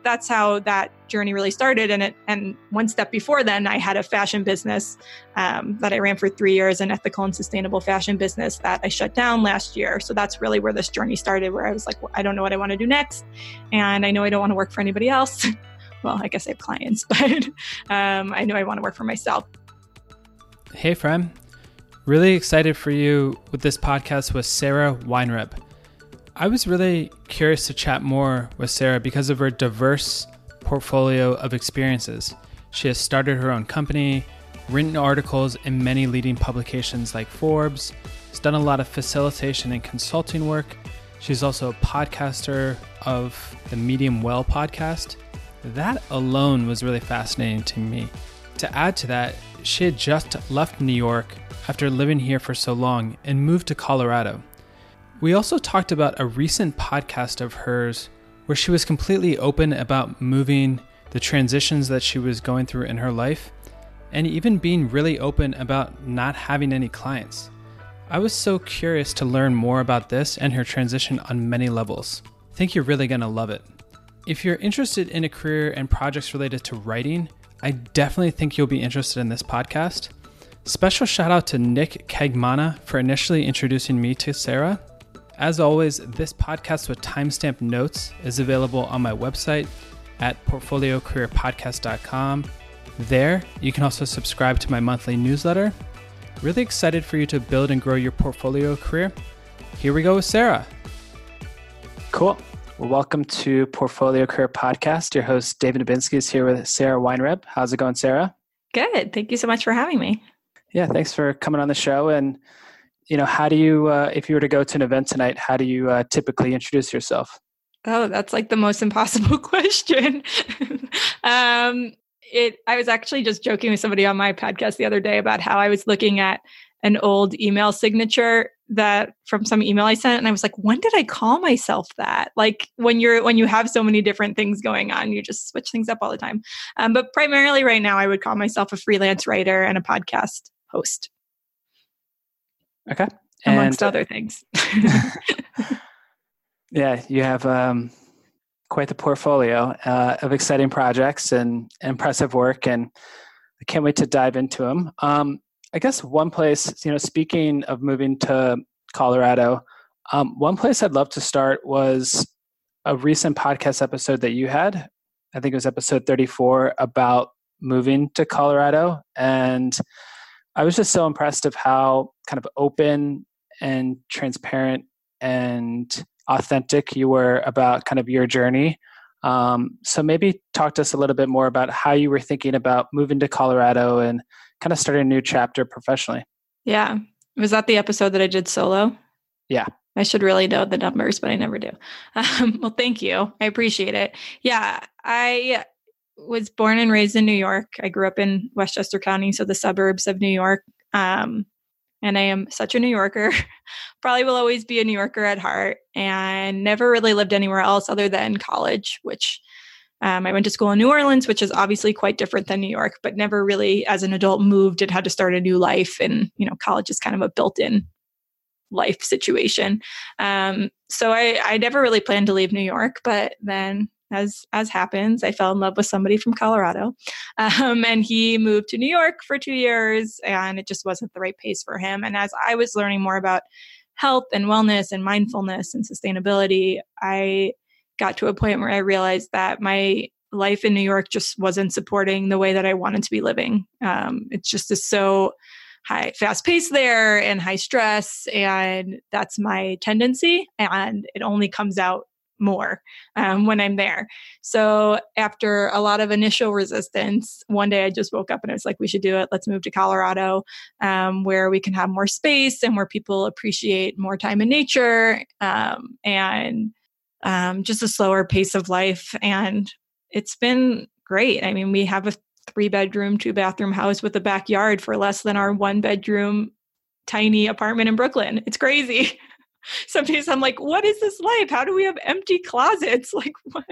that's how that journey really started. And one step before then, I had a fashion business that I ran for 3 years, an ethical and sustainable fashion business that I shut down last year. So that's really where this journey started, where I was like, well, I don't know what I want to do next. And I know I don't want to work for anybody else. Well, I guess I have clients, but I know I want to work for myself. Hey, Frem. Really excited for you with this podcast with Sarah Weinreb. I was really curious to chat more with Sarah because of her diverse portfolio of experiences. She has started her own company, written articles in many leading publications like Forbes, has done a lot of facilitation and consulting work. She's also a podcaster of the Medium Well podcast. That alone was really fascinating to me. To add to that, she had just left New York after living here for so long and moved to Colorado. We also talked about a recent podcast of hers where she was completely open about moving, the transitions that she was going through in her life, and even being really open about not having any clients. I was so curious to learn more about this and her transition on many levels. I think you're really going to love it. If you're interested in a career and projects related to writing, I definitely think you'll be interested in this podcast. Special shout out to Nick Kegmana for initially introducing me to Sarah. As always, this podcast with timestamp notes is available on my website at portfoliocareerpodcast.com. There, you can also subscribe to my monthly newsletter. Really excited for you to build and grow your portfolio career. Here we go with Sarah. Cool. Well, welcome to Portfolio Career Podcast. Your host, David Dubinsky, is here with Sarah Weinreb. How's it going, Sarah? Good. Thank you so much for having me. Yeah, thanks for coming on the show. And how do you, if you were to go to an event tonight, how do you typically introduce yourself? Oh, that's like the most impossible question. I was actually just joking with somebody on my podcast the other day about how I was looking at an old email signature that from some email I sent, and I was like, when did I call myself that? Like when you have so many different things going on, you just switch things up all the time. But primarily right now, I would call myself a freelance writer and a podcast host. Okay. Amongst other things. Yeah, you have quite the portfolio of exciting projects and impressive work, and I can't wait to dive into them. I guess one place, speaking of moving to Colorado, one place I'd love to start was a recent podcast episode that you had. I think it was episode 34 about moving to Colorado. And I was just so impressed of how kind of open and transparent and authentic you were about kind of your journey. So maybe talk to us a little bit more about how you were thinking about moving to Colorado and kind of starting a new chapter professionally. Yeah. Was that the episode that I did solo? Yeah. I should really know the numbers, but I never do. Well, thank you. I appreciate it. Yeah. I was born and raised in New York. I grew up in Westchester County, so the suburbs of New York. And I am such a New Yorker. Probably will always be a New Yorker at heart, and never really lived anywhere else other than college, which I went to school in New Orleans, which is obviously quite different than New York, but never really as an adult moved and had to start a new life. And, college is kind of a built-in life situation. So I never really planned to leave New York, but then as happens, I fell in love with somebody from Colorado. And he moved to New York for 2 years, and it just wasn't the right pace for him. And as I was learning more about health and wellness and mindfulness and sustainability, I got to a point where I realized that my life in New York just wasn't supporting the way that I wanted to be living. It's just so high, fast paced there and high stress. And that's my tendency. And it only comes out more when I'm there. So after a lot of initial resistance, one day I just woke up and I was like, we should do it. Let's move to Colorado, where we can have more space and where people appreciate more time in nature, and just a slower pace of life. And it's been great. I mean, we have a 3-bedroom, 2-bathroom house with a backyard for less than our 1-bedroom tiny apartment in Brooklyn. It's crazy. Some days I'm like, what is this life? How do we have empty closets? Like what?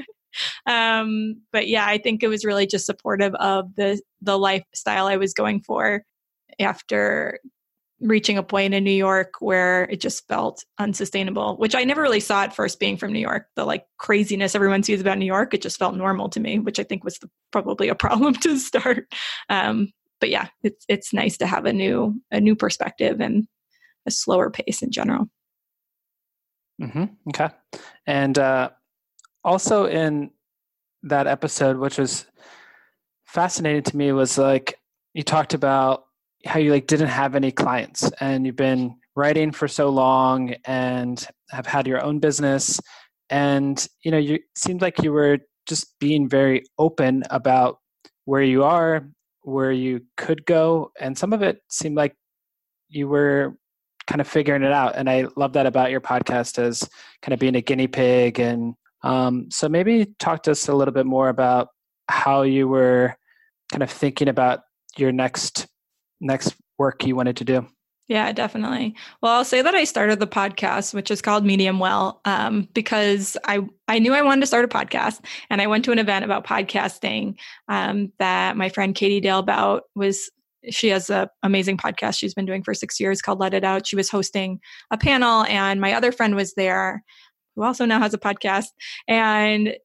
But yeah, I think it was really just supportive of the lifestyle I was going for after, reaching a point in New York where it just felt unsustainable, which I never really saw at first being from New York. The like craziness everyone sees about New York, it just felt normal to me, which I think was probably a problem to start. But yeah, it's nice to have a new perspective and a slower pace in general. Mm-hmm. Okay. And also in that episode, which was fascinating to me, was like you talked about how you like didn't have any clients and you've been writing for so long and have had your own business. And, you seemed like you were just being very open about where you are, where you could go. And some of it seemed like you were kind of figuring it out. And I love that about your podcast as kind of being a guinea pig. And so maybe talk to us a little bit more about how you were kind of thinking about your next work you wanted to do. Yeah, definitely. Well, I'll say that I started the podcast, which is called Medium Well, because I knew I wanted to start a podcast, and I went to an event about podcasting that my friend Katie Dalebout she has an amazing podcast she's been doing for 6 years called Let It Out. She was hosting a panel, and my other friend was there, who also now has a podcast. And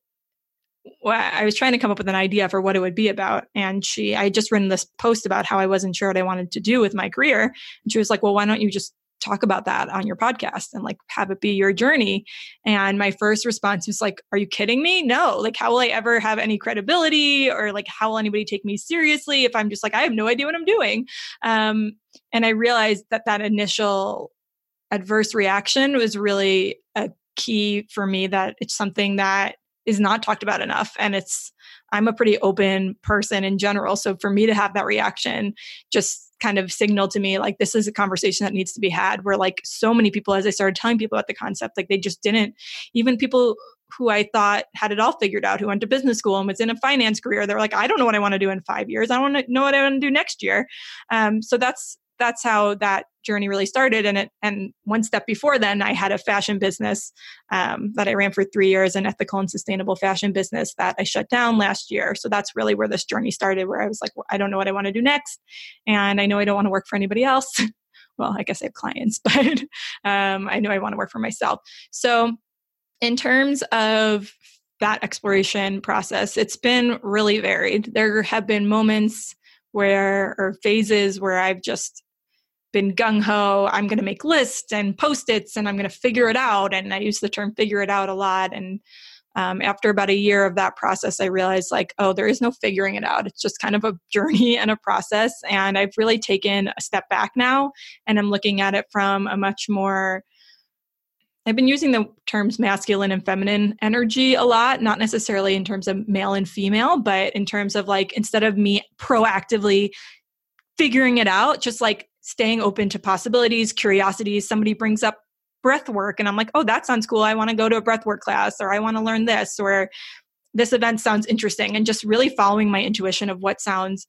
I was trying to come up with an idea for what it would be about. And I had just written this post about how I wasn't sure what I wanted to do with my career. And she was like, well, why don't you just talk about that on your podcast and like have it be your journey? And my first response was like, are you kidding me? No, like how will I ever have any credibility, or like how will anybody take me seriously if I'm just like, I have no idea what I'm doing. And I realized that initial adverse reaction was really a key for me, that it's something that is not talked about enough. And I'm a pretty open person in general. So for me to have that reaction just kind of signaled to me, like, this is a conversation that needs to be had, where like so many people, as I started telling people about the concept, like they just didn't, even people who I thought had it all figured out, who went to business school and was in a finance career, they're like, I don't know what I want to do in 5 years. I want to know what I want to do next year. So that's how that journey really started. And one step before then, I had a fashion business that I ran for 3 years, an ethical and sustainable fashion business that I shut down last year. So that's really where this journey started, where I was like, well, I don't know what I want to do next. And I know I don't want to work for anybody else. Well, I guess I have clients, but I know I want to work for myself. So in terms of that exploration process, it's been really varied. There have been moments or phases where I've just been gung-ho, I'm going to make lists and post-its and I'm going to figure it out. And I use the term figure it out a lot. And after about a year of that process, I realized like, oh, there is no figuring it out. It's just kind of a journey and a process. And I've really taken a step back now, and I'm looking at it from a much more, I've been using the terms masculine and feminine energy a lot, not necessarily in terms of male and female, but in terms of like, instead of me proactively figuring it out, just like staying open to possibilities, curiosities. Somebody brings up breath work and I'm like, oh, that sounds cool. I want to go to a breath work class, or I want to learn this, or this event sounds interesting. And just really following my intuition of what sounds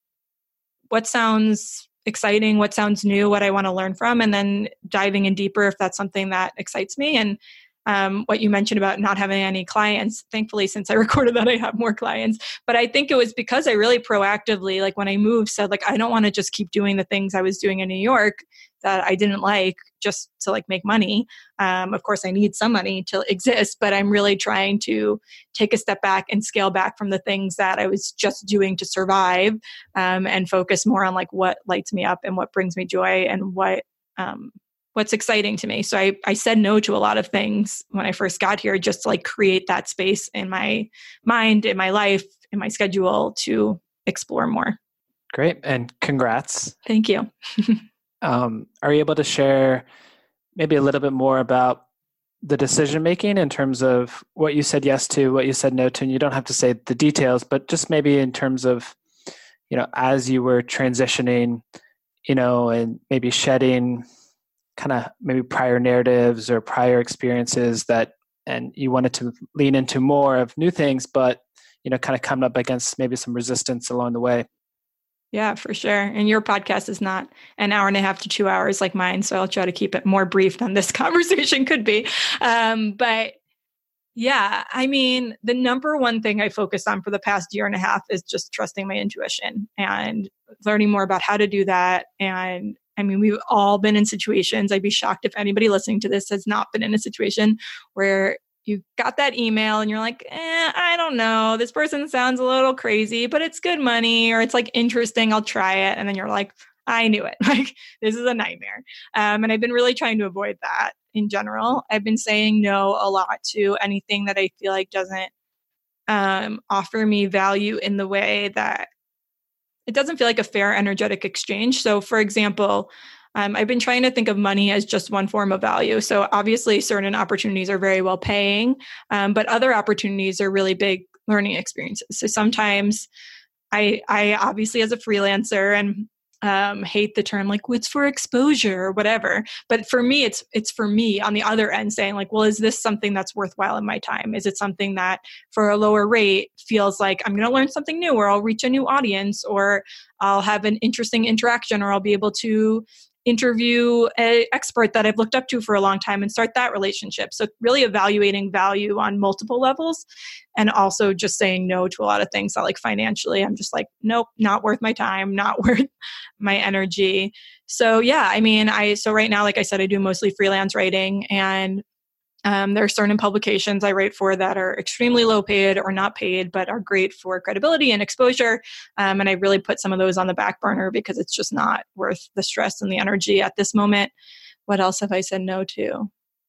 exciting, what sounds new, what I want to learn from, and then diving in deeper if that's something that excites me. And what you mentioned about not having any clients, thankfully, since I recorded that, I have more clients. But I think it was because I really proactively, like when I moved, said like, I don't want to just keep doing the things I was doing in New York that I didn't like just to like make money. Of course, I need some money to exist, but I'm really trying to take a step back and scale back from the things that I was just doing to survive, and focus more on like what lights me up and what brings me joy and what's exciting to me. So I said no to a lot of things when I first got here, just to like create that space in my mind, in my life, in my schedule to explore more. Great. And congrats. Thank you. Are you able to share maybe a little bit more about the decision-making in terms of what you said yes to, what you said no to? And you don't have to say the details, but just maybe in terms of, as you were transitioning, and maybe shedding kind of maybe prior narratives or prior experiences and you wanted to lean into more of new things, but, kind of coming up against maybe some resistance along the way. Yeah, for sure. And your podcast is not an hour and a half to 2 hours like mine, so I'll try to keep it more brief than this conversation could be. But yeah, I mean, the number one thing I focused on for the past year and a half is just trusting my intuition and learning more about how to do that, and I mean, we've all been in situations. I'd be shocked if anybody listening to this has not been in a situation where you got that email and you're like, I don't know. This person sounds a little crazy, but it's good money, or it's like interesting. I'll try it. And then you're like, I knew it. Like, this is a nightmare. And I've been really trying to avoid that in general. I've been saying no a lot to anything that I feel like doesn't offer me value in the way that it doesn't feel like a fair energetic exchange. So for example, I've been trying to think of money as just one form of value. So obviously certain opportunities are very well paying, but other opportunities are really big learning experiences. So sometimes I obviously as a freelancer and hate the term like what's for exposure or whatever. But for me, it's for me on the other end saying like, well, is this something that's worthwhile in my time? Is it something that for a lower rate feels like I'm going to learn something new, or I'll reach a new audience, or I'll have an interesting interaction, or I'll be able to interview an expert that I've looked up to for a long time and start that relationship. So really evaluating value on multiple levels, and also just saying no to a lot of things that like financially, I'm just like, nope, not worth my time, not worth my energy. So yeah, I mean, so right now, like I said, I do mostly freelance writing, and there are certain publications I write for that are extremely low paid or not paid, but are great for credibility and exposure. And I really put some of those on the back burner because it's just not worth the stress and the energy at this moment. What else have I said no to?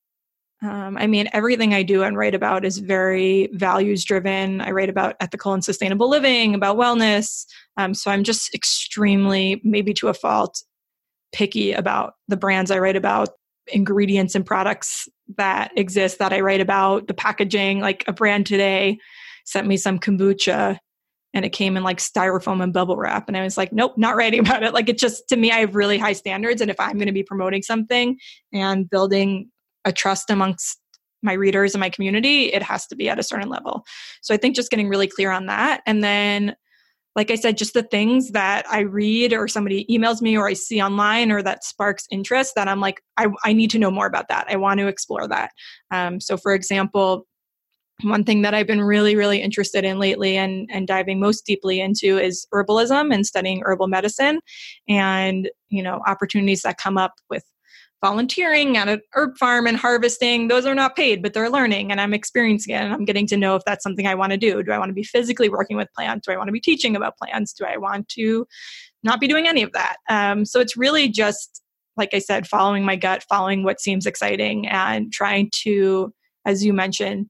I mean, everything I do and write about is very values driven. I write about ethical and sustainable living, about wellness. So I'm just extremely, maybe to a fault, picky about the brands I write about, ingredients and products that exist that I write about, the packaging. Like a brand today sent me some kombucha and it came in like styrofoam and bubble wrap. And I was like, nope, not writing about it. Like it just, to me, I have really high standards. And if I'm going to be promoting something and building a trust amongst my readers and my community, it has to be at a certain level. So I think just getting really clear on that. And then, like I said, just the things that I read or somebody emails me or I see online or that sparks interest that I'm like, I need to know more about that. I want to explore that. So for example, one thing that I've been really, really interested in lately and diving most deeply into is herbalism and studying herbal medicine and, opportunities that come up with volunteering at an herb farm and harvesting. Those are not paid, but they're learning and I'm experiencing it and I'm getting to know if that's something I want to do. Do I want to be physically working with plants? Do I want to be teaching about plants? Do I want to not be doing any of that? So it's really just, like I said, following my gut, following what seems exciting and trying to, as you mentioned,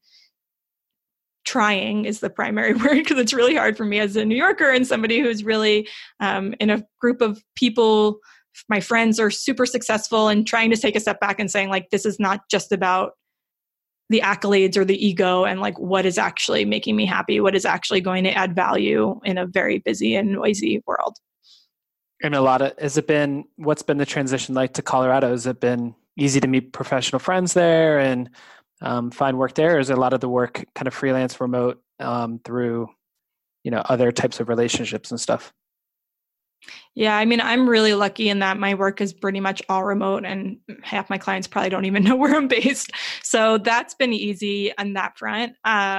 trying is the primary word because it's really hard for me as a New Yorker and somebody who's really in a group of people. My friends are super successful and trying to take a step back and saying like, this is not just about the accolades or the ego and like what is actually making me happy, what is actually going to add value in a very busy and noisy world. And what's been the transition like to Colorado? Has it been easy to meet professional friends there and find work there? Or is a lot of the work kind of freelance remote through, other types of relationships and stuff? Yeah, I mean, I'm really lucky in that my work is pretty much all remote and half my clients probably don't even know where I'm based. So that's been easy on that front.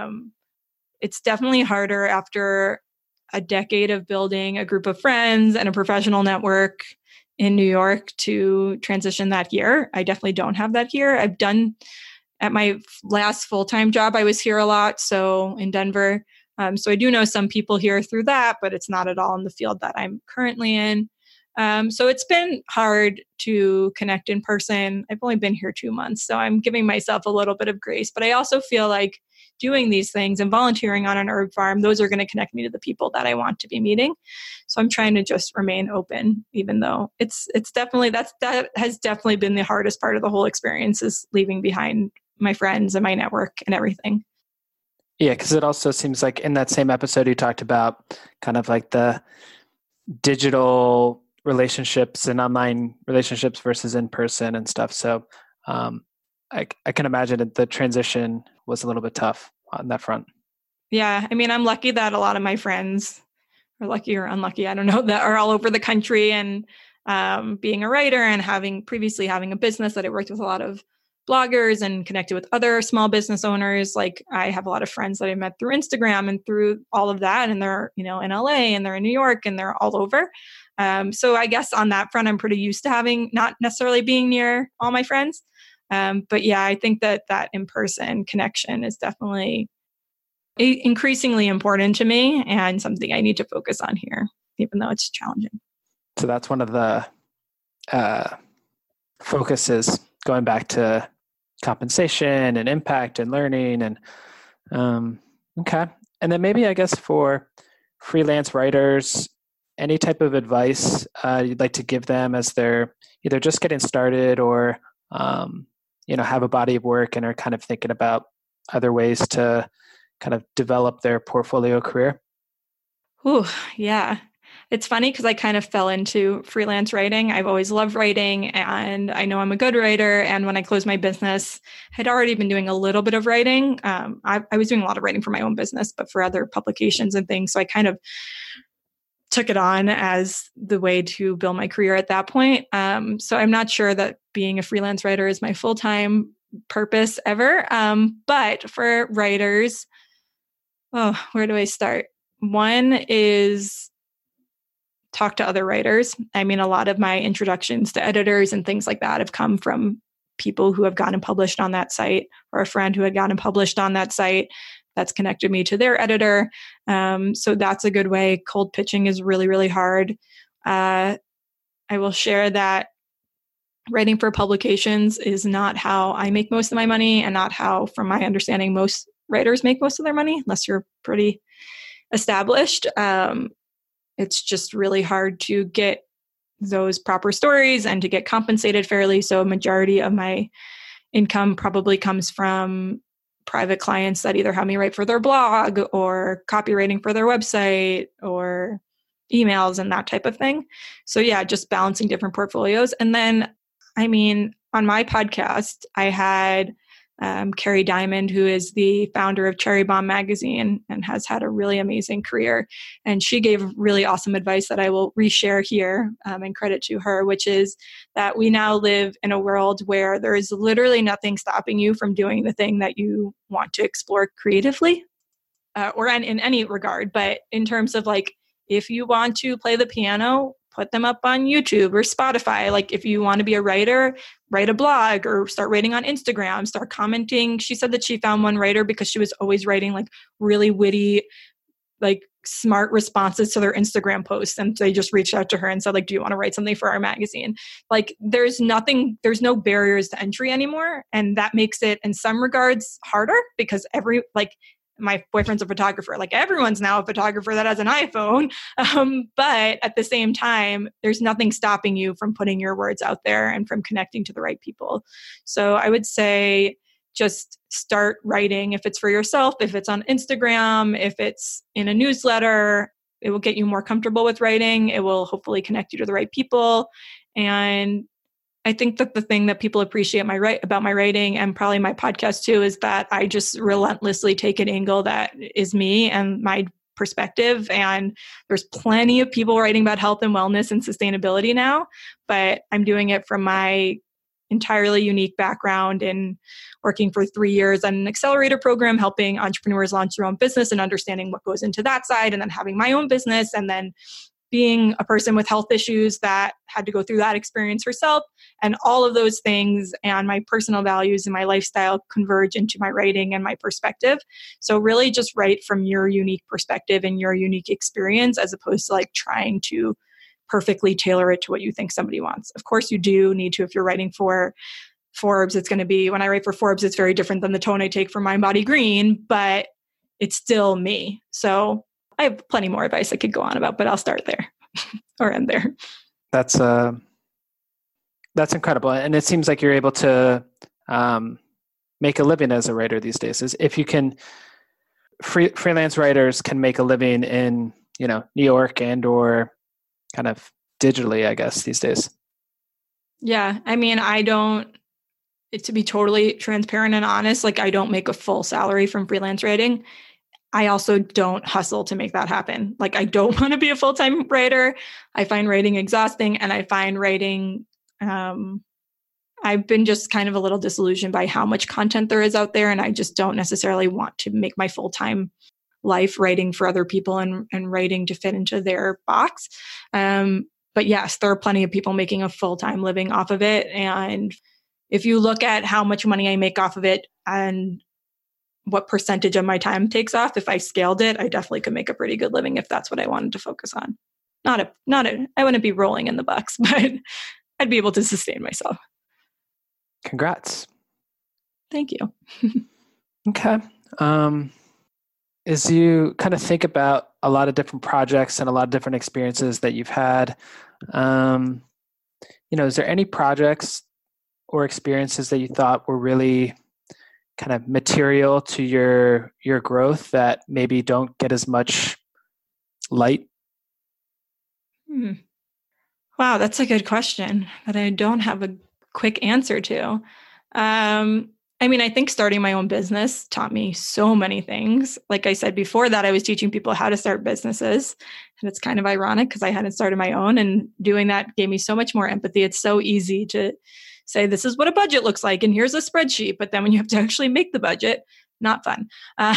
It's definitely harder after a decade of building a group of friends and a professional network in New York to transition that here. I definitely don't have that here. I've done at my last full-time job, I was here a lot. So in Denver. So I do know some people here through that, but it's not at all in the field that I'm currently in. So it's been hard to connect in person. I've only been here 2 months, so I'm giving myself a little bit of grace. But I also feel like doing these things and volunteering on an herb farm, those are going to connect me to the people that I want to be meeting. So I'm trying to just remain open, even though it's definitely, that has definitely been the hardest part of the whole experience is leaving behind my friends and my network and everything. Yeah, because it also seems like in that same episode you talked about kind of like the digital relationships and online relationships versus in person and stuff. So I can imagine that the transition was a little bit tough on that front. Yeah, I mean, I'm lucky that a lot of my friends, or lucky or unlucky, I don't know, that are all over the country and being a writer and previously having a business that I worked with a lot of bloggers and connected with other small business owners. Like I have a lot of friends that I met through Instagram and through all of that. And they're, in LA and they're in New York and they're all over. So I guess on that front, I'm pretty used to having not necessarily being near all my friends. But yeah, I think that in-person connection is definitely increasingly important to me and something I need to focus on here, even though it's challenging. So that's one of the focuses, going back to compensation and impact and learning. And okay. And then maybe, I guess, for freelance writers, any type of advice you'd like to give them as they're either just getting started or, have a body of work and are kind of thinking about other ways to kind of develop their portfolio career? Ooh, yeah. It's funny because I kind of fell into freelance writing. I've always loved writing and I know I'm a good writer. And when I closed my business, I'd already been doing a little bit of writing. I was doing a lot of writing for my own business, but for other publications and things. So I kind of took it on as the way to build my career at that point. So I'm not sure that being a freelance writer is my full-time purpose ever. But for writers, where do I start? One is talk to other writers. I mean, a lot of my introductions to editors and things like that have come from people who have gotten published on that site, or a friend who had gotten published on that site that's connected me to their editor. So that's a good way. Cold pitching is really, really hard. I will share that writing for publications is not how I make most of my money, and not how, from my understanding, most writers make most of their money, unless you're pretty established. It's just really hard to get those proper stories and to get compensated fairly. So a majority of my income probably comes from private clients that either have me write for their blog or copywriting for their website or emails and that type of thing. So yeah, just balancing different portfolios. And then, on my podcast, I had Carrie Diamond, who is the founder of Cherry Bomb Magazine and has had a really amazing career. And she gave really awesome advice that I will reshare here, and credit to her, which is that we now live in a world where there is literally nothing stopping you from doing the thing that you want to explore creatively, or in any regard. But in terms of if you want to play the piano, put them up on YouTube or Spotify. If you want to be a writer, write a blog or start writing on Instagram, start commenting. She said that she found one writer because she was always writing really witty, smart responses to their Instagram posts. And they just reached out to her and said, do you want to write something for our magazine? There's no barriers to entry anymore. And that makes it in some regards harder because my boyfriend's a photographer. Everyone's now a photographer that has an iPhone. But at the same time, there's nothing stopping you from putting your words out there and from connecting to the right people. So I would say just start writing. If it's for yourself, if it's on Instagram, if it's in a newsletter, it will get you more comfortable with writing. It will hopefully connect you to the right people. And I think that the thing that people appreciate about my writing, and probably my podcast too, is that I just relentlessly take an angle that is me and my perspective. And there's plenty of people writing about health and wellness and sustainability now, but I'm doing it from my entirely unique background in working for 3 years on an accelerator program, helping entrepreneurs launch their own business and understanding what goes into that side, and then having my own business, and then being a person with health issues that had to go through that experience herself. And all of those things and my personal values and my lifestyle converge into my writing and my perspective. So really just write from your unique perspective and your unique experience, as opposed to trying to perfectly tailor it to what you think somebody wants. Of course, you do need to. If you're writing for Forbes, it's going to be, when I write for Forbes, it's very different than the tone I take for Mind Body Green, but it's still me. So I have plenty more advice I could go on about, but I'll start there or end there. That's incredible. And it seems like you're able to make a living as a writer these days. If you can, freelance writers can make a living in, New York and or kind of digitally, I guess, these days. Yeah. To be totally transparent and honest, I don't make a full salary from freelance writing. I also don't hustle to make that happen. I don't want to be a full-time writer. I find writing exhausting, and I find writing, I've been just kind of a little disillusioned by how much content there is out there. And I just don't necessarily want to make my full-time life writing for other people and writing to fit into their box. But yes, there are plenty of people making a full-time living off of it. And if you look at how much money I make off of it and what percentage of my time takes off, if I scaled it, I definitely could make a pretty good living if that's what I wanted to focus on. I wouldn't be rolling in the bucks, but I'd be able to sustain myself. Congrats. Thank you. Okay. As you kind of think about a lot of different projects and a lot of different experiences that you've had, is there any projects or experiences that you thought were really kind of material to your growth that maybe don't get as much light? Wow, that's a good question that I don't have a quick answer to. I think starting my own business taught me so many things. Like I said before that, I was teaching people how to start businesses. And it's kind of ironic because I hadn't started my own, and doing that gave me so much more empathy. It's so easy to say, this is what a budget looks like, and here's a spreadsheet. But then when you have to actually make the budget, not fun.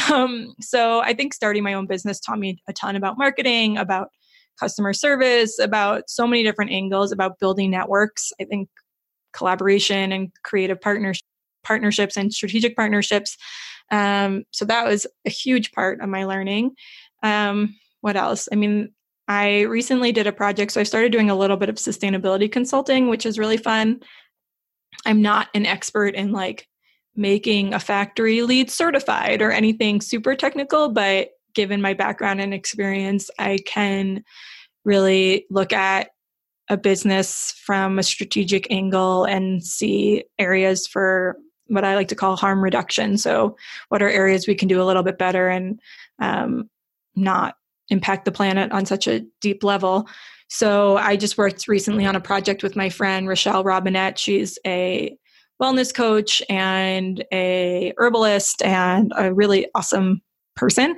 So I think starting my own business taught me a ton about marketing, about customer service, about so many different angles, about building networks. I think collaboration and creative partnerships and strategic partnerships. So that was a huge part of my learning. What else? I recently did a project. So I started doing a little bit of sustainability consulting, which is really fun. I'm not an expert in making a factory LEED certified or anything super technical, but given my background and experience, I can really look at a business from a strategic angle and see areas for what I like to call harm reduction. So what are areas we can do a little bit better and not impact the planet on such a deep level. So I just worked recently on a project with my friend, Rochelle Robinette. She's a wellness coach and a herbalist and a really awesome person.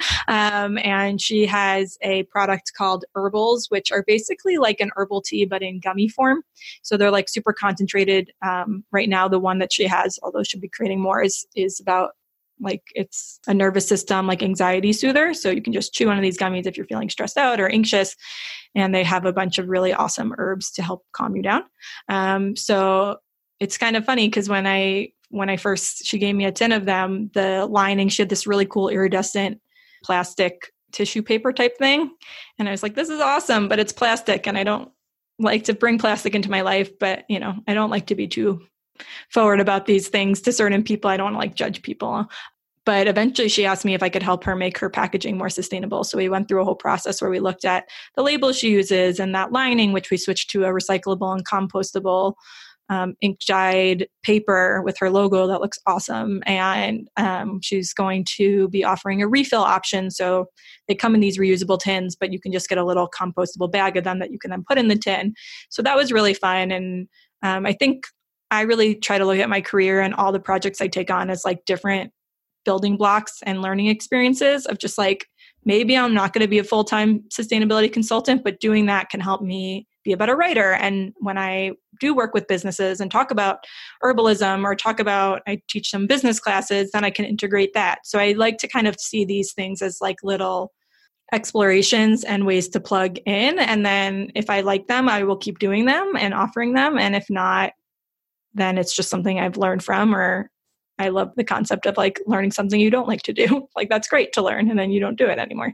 And she has a product called Herbals, which are basically like an herbal tea, but in gummy form. So they're super concentrated. Right now, the one that she has, although she'll be creating more, is about it's a nervous system, anxiety soother. So you can just chew one of these gummies if you're feeling stressed out or anxious. And they have a bunch of really awesome herbs to help calm you down. So it's kind of funny because when I first, she gave me a tin of them, the lining, she had this really cool iridescent plastic tissue paper type thing. And I was like, this is awesome, but it's plastic. And I don't like to bring plastic into my life, but I don't like to be too forward about these things to certain people. I don't want to judge people. But eventually she asked me if I could help her make her packaging more sustainable. So we went through a whole process where we looked at the labels she uses and that lining, which we switched to a recyclable and compostable ink dyed paper with her logo that looks awesome. And she's going to be offering a refill option. So they come in these reusable tins, but you can just get a little compostable bag of them that you can then put in the tin. So that was really fun. And I think I really try to look at my career and all the projects I take on as different building blocks and learning experiences of just maybe I'm not going to be a full-time sustainability consultant, but doing that can help me be a better writer. And when I do work with businesses and talk about herbalism or I teach some business classes, then I can integrate that. So I like to kind of see these things as little explorations and ways to plug in. And then if I like them, I will keep doing them and offering them. And if not, then it's just something I've learned from, or I love the concept of learning something you don't like to do. That's great to learn, and then you don't do it anymore.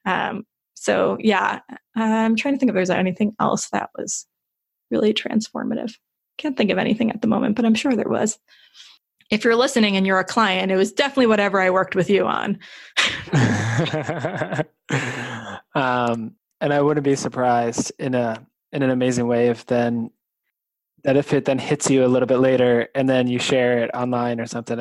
So yeah, I'm trying to think if there's anything else that was really transformative. Can't think of anything at the moment, but I'm sure there was. If you're listening and you're a client, it was definitely whatever I worked with you on. And I wouldn't be surprised in an amazing way if it then hits you a little bit later and then you share it online or something.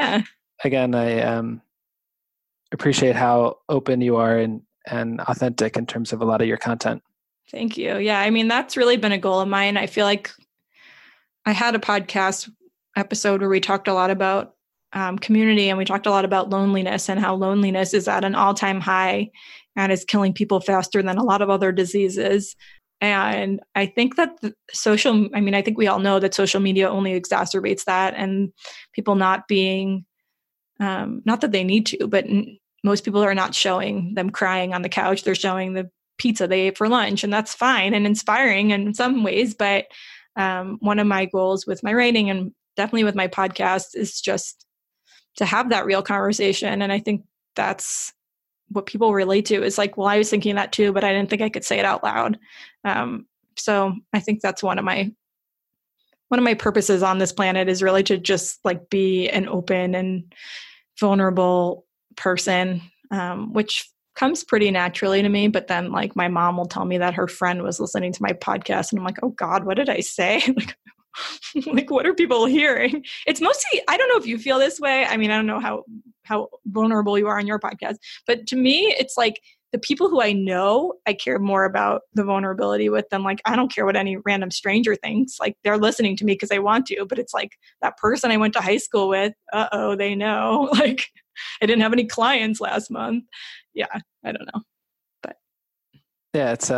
I appreciate how open you are and authentic in terms of a lot of your content. Thank you. Yeah. That's really been a goal of mine. I feel like I had a podcast episode where we talked a lot about community, and we talked a lot about loneliness and how loneliness is at an all-time high and is killing people faster than a lot of other diseases. And I think that I think we all know that social media only exacerbates that, and people not being, not that they need to, but most people are not showing them crying on the couch. They're showing the pizza they ate for lunch, and that's fine and inspiring in some ways. But one of my goals with my writing and definitely with my podcast is just to have that real conversation. And I think that's what people relate to, is like, well, I was thinking that too, but I didn't think I could say it out loud. So I think that's one of my purposes on this planet, is really to just like be an open and vulnerable person, which comes pretty naturally to me. But then like my mom will tell me that her friend was listening to my podcast, and I'm like, oh God, what did I say? Like, what are people hearing? It's mostly, I don't know if you feel this way. I mean, I don't know how vulnerable you are on your podcast, but to me, it's like the people who I know, I care more about the vulnerability with them. Like, I don't care what any random stranger thinks. Like, they're listening to me because they want to, but it's like that person I went to high school with, they know, like I didn't have any clients last month. Yeah. I don't know, but yeah, it's,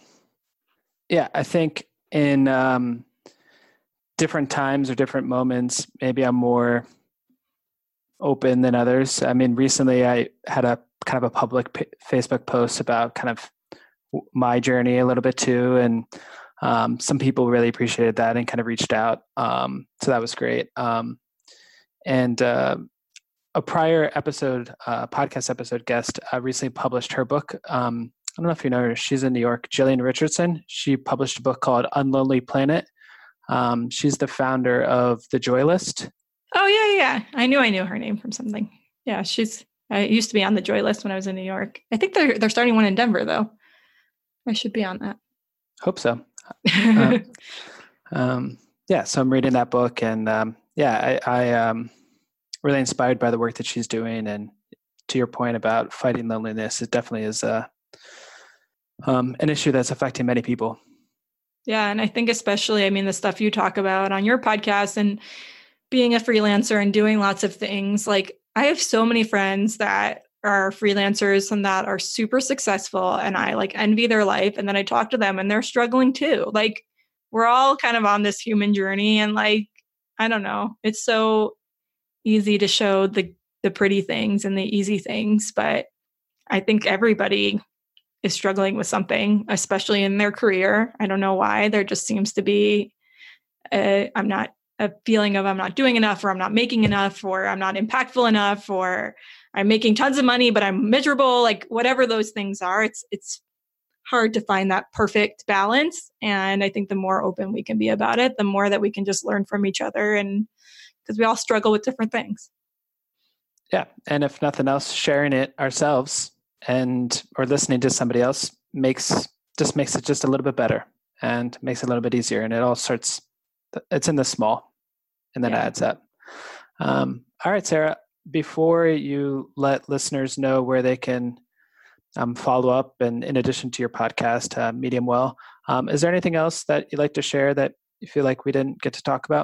I think in, different times or different moments, maybe I'm more open than others. I mean, recently I had a kind of a public Facebook post about kind of my journey a little bit too. And some people really appreciated that and kind of reached out. So that was great. And a prior episode, podcast episode guest recently published her book. I don't know if you know her. She's in New York, Jillian Richardson. She published a book called Unlonely Planet. She's the founder of The Joy List. Oh yeah. I knew her name from something. Yeah, I used to be on The Joy List when I was in New York. I think they're starting one in Denver though. I should be on that. Hope so. So I'm reading that book, and I really inspired by the work that she's doing. And to your point about fighting loneliness, it definitely is an issue that's affecting many people. Yeah. And I think especially, I mean, the stuff you talk about on your podcast and being a freelancer and doing lots of things, like I have so many friends that are freelancers and that are super successful, and I like envy their life. And then I talk to them and they're struggling too. Like, we're all kind of on this human journey, and like, I don't know, it's so easy to show the pretty things and the easy things, but I think everybody is struggling with something, especially in their career. I don't know why. There just seems to be a feeling of I'm not doing enough, or I'm not making enough, or I'm not impactful enough, or I'm making tons of money, but I'm miserable. Like, whatever those things are, it's hard to find that perfect balance. And I think the more open we can be about it, the more that we can just learn from each other, and because we all struggle with different things. Yeah. And if nothing else, sharing it ourselves or listening to somebody else makes it just a little bit better and makes it a little bit easier. And it all starts, it's in the small, and then adds up. All right, Sarah, before you let listeners know where they can follow up, and in addition to your podcast, Medium Well, is there anything else that you'd like to share that you feel like we didn't get to talk about?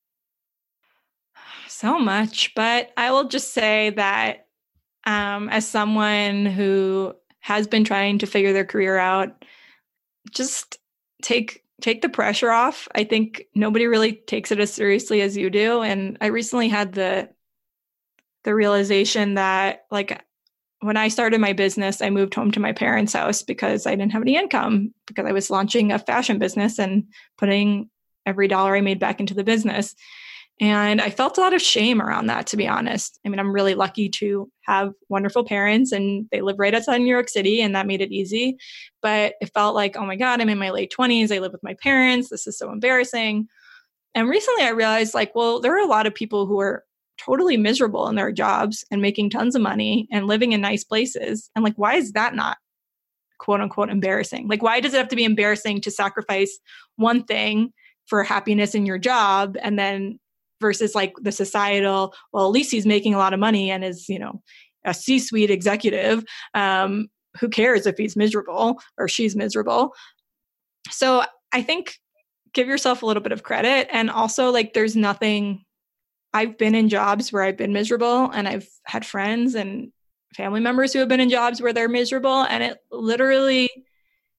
So much, but I will just say that as someone who has been trying to figure their career out, just take the pressure off. I think nobody really takes it as seriously as you do. And I recently had the realization that, like, when I started my business, I moved home to my parents' house because I didn't have any income, because I was launching a fashion business and putting every dollar I made back into the business. And I felt a lot of shame around that, to be honest. I mean, I'm really lucky to have wonderful parents, and they live right outside New York City, and that made it easy. But it felt like, oh my God, I'm in my late 20s. I live with my parents. This is so embarrassing. And recently I realized, like, well, there are a lot of people who are totally miserable in their jobs and making tons of money and living in nice places. And like, why is that not quote unquote embarrassing? Like, why does it have to be embarrassing to sacrifice one thing for happiness in your job, and then versus like the societal, well, at least he's making a lot of money and is, a C-suite executive. Who cares if he's miserable or she's miserable? So I think give yourself a little bit of credit. And also, like, there's nothing, I've been in jobs where I've been miserable, and I've had friends and family members who have been in jobs where they're miserable. And it literally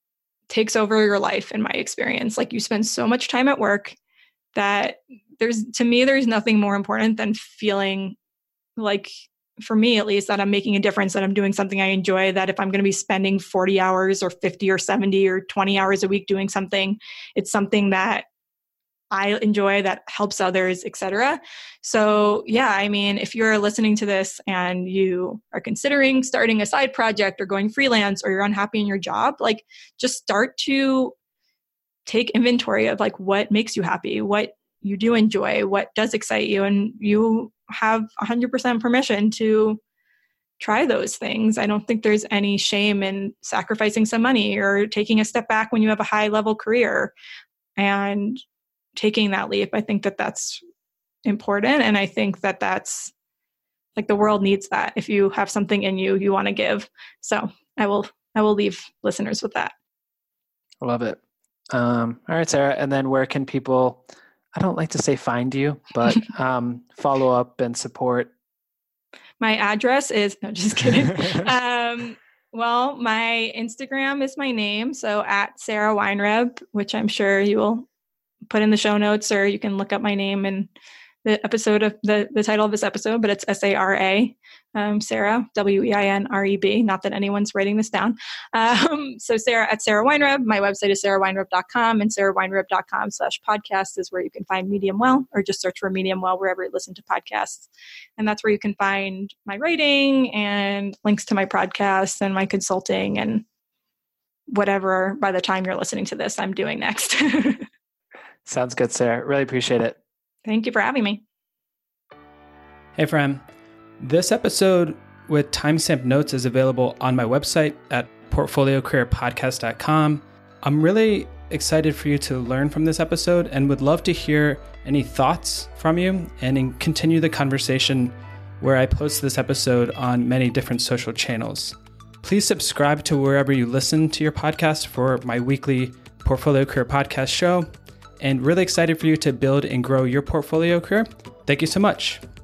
takes over your life in my experience. Like you spend so much time at work that there's nothing more important than feeling like, for me at least, that I'm making a difference, that I'm doing something I enjoy, that if I'm going to be spending 40 hours or 50 or 70 or 20 hours a week doing something, it's something that I enjoy, that helps others, etc. So yeah, I mean, if you're listening to this and you are considering starting a side project or going freelance, or you're unhappy in your job, like just start to take inventory of like what makes you happy, what you do enjoy, what does excite you, and you have 100% permission to try those things. I don't think there's any shame in sacrificing some money or taking a step back when you have a high level career and taking that leap. I think that that's important. And I think that that's like, the world needs that. If you have something in you want to give. So I will leave listeners with that. I love it. All right, Sarah. And then where can people, I don't like to say find you, but follow up and support? My address is, no, just kidding. Well, my Instagram is my name. So at Sarah Weinreb, which I'm sure you will put in the show notes, or you can look up my name in the episode of the title of this episode, but it's SARA, Sarah, WEINREB. Not that anyone's writing this down. So Sarah at Sarah Weinreb. My website is sarahweinreb.com, and sarahweinreb.com/podcast is where you can find Medium Well, or just search for Medium Well wherever you listen to podcasts. And that's where you can find my writing and links to my podcasts and my consulting and whatever, by the time you're listening to this, I'm doing next. Sounds good, Sarah. Really appreciate it. Thank you for having me. Hey, friend. This episode with timestamp notes is available on my website at portfoliocareerpodcast.com. I'm really excited for you to learn from this episode and would love to hear any thoughts from you and continue the conversation where I post this episode on many different social channels. Please subscribe to wherever you listen to your podcast for my weekly Portfolio Career Podcast show. And really excited for you to build and grow your portfolio career. Thank you so much.